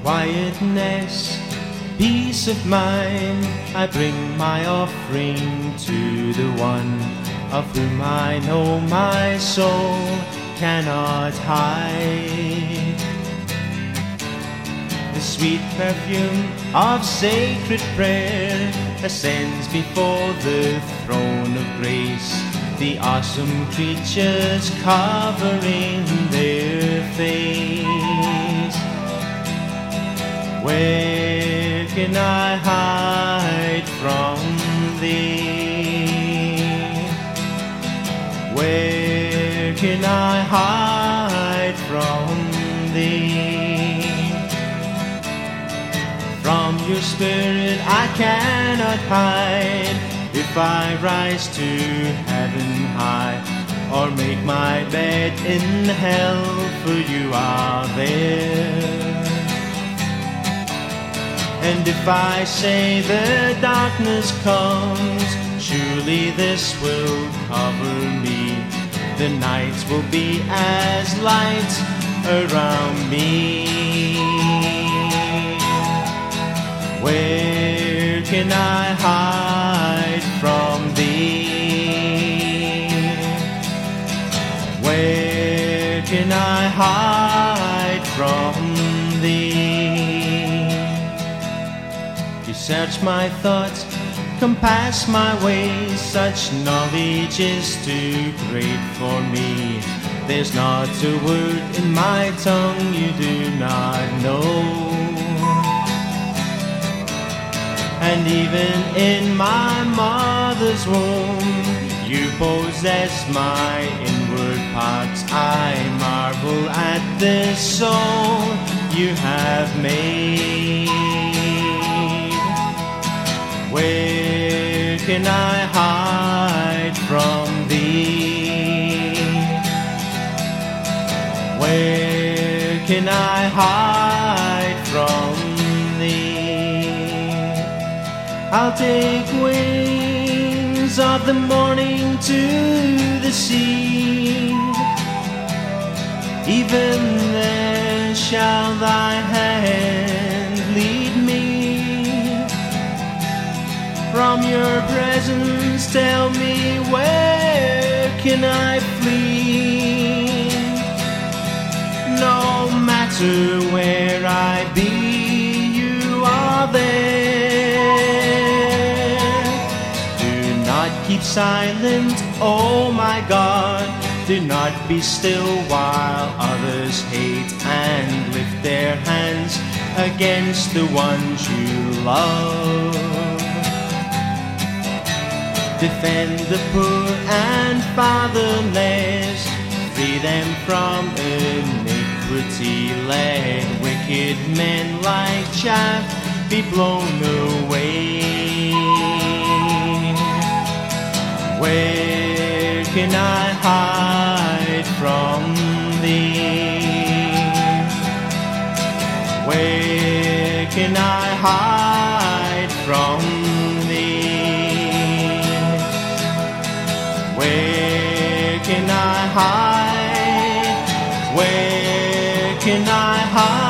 quietness, peace of mind, I bring my offering to the one of whom I know my soul cannot hide. The sweet perfume of sacred prayer ascends before the throne of grace, the awesome creatures covering their face. Where can I hide from thee? Where can I hide from thee? From your spirit I cannot hide. If I rise to heaven high, or make my bed in hell, for you are there. And if I say the darkness comes, surely this will cover me. The nights will be as light around me. Where can I hide from thee? Where can I hide from thee? You search my thoughts, compass my ways, such knowledge is too great for me. There's not a word in my tongue you do not know. And even in my mother's womb, you possess my inward parts. I marvel at the soul you have made. Where can I hide from thee? Where can I hide from thee? I'll take wings of the morning to the sea. Even there shall thy hand lead me. From your presence tell me, where can I flee? No matter where I be, you are there. Do not keep silent, oh my God. Do not be still while others hate and lift their hands against the ones you love. Defend the poor and fatherless, free them from iniquity. Let wicked men like chaff be blown away. Where can I hide from thee? Where can I hide from thee? Where can I hide? Where can I hide?